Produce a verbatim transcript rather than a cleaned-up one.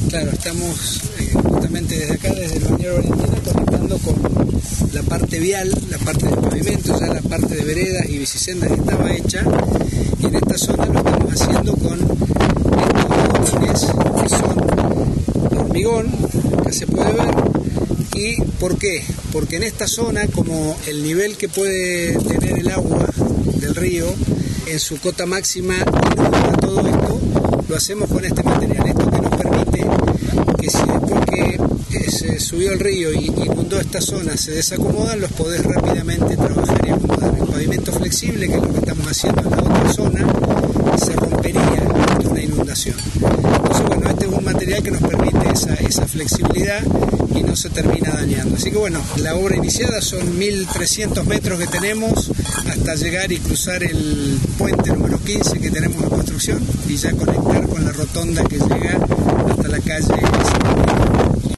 Claro, estamos eh, justamente desde acá, desde el Balneario Valentina, conectando con la parte vial, la parte del pavimento, ya la parte de veredas y bicisendas que estaba hecha, y en esta zona lo estamos haciendo con estos botones que son de hormigón, que se puede ver. ¿Y por qué? Porque en esta zona, como el nivel que puede tener el agua del río en su cota máxima inunda todo esto, lo hacemos con este material. Esto que nos permite que si después que eh, se subió el río y inundó esta zona se desacomodan, los podés rápidamente trabajar y acomodar. El pavimento flexible, que es lo que estamos haciendo en la otra zona, se rompería ante una inundación. Entonces, bueno, este es un material que nos permite esa, esa flexibilidad y no se termina dañando. Así que bueno, la obra iniciada son mil trescientos metros que tenemos hasta llegar y cruzar el puente número quince que tenemos en construcción y ya conectar con la rotonda que llega hasta la calle